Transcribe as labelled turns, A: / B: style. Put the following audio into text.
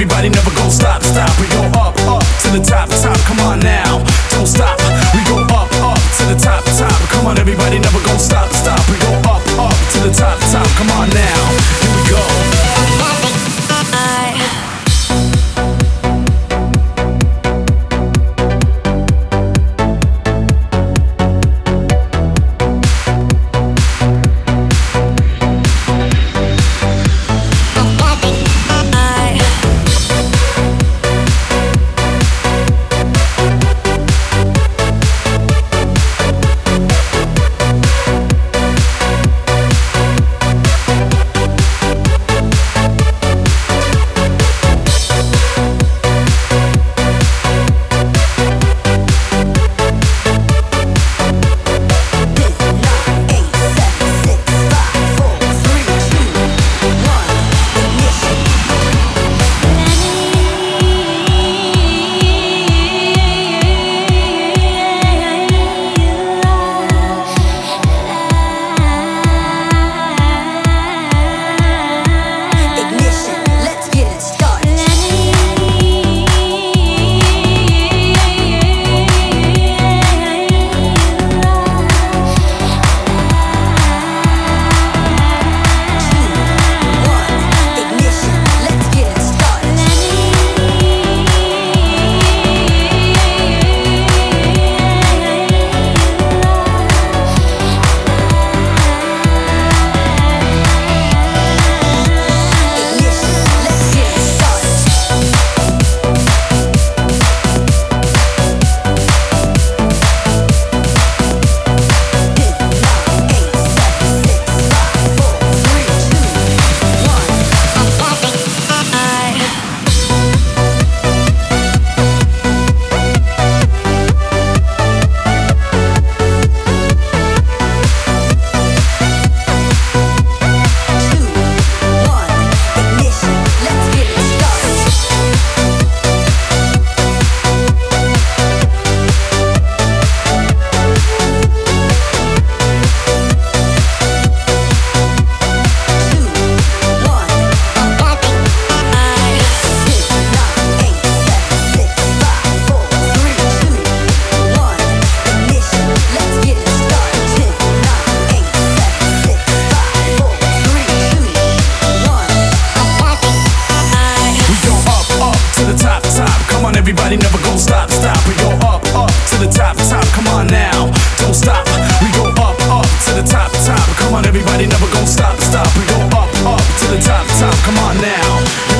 A: everybody never gon' stop, stop. We go up, up to the top, top. Come on now, don't stop. We go up, up to the top, top. Come on, everybody never gon' stop, stop. We go up, up to the top, top. Come on now, here we go. Everybody never gon' stop, stop. We go up, up to the top, top. Come on now, don't stop. We go up, up to the top, top. Come on, everybody never gon' stop, stop. We go up, up to the top, top. Come on now.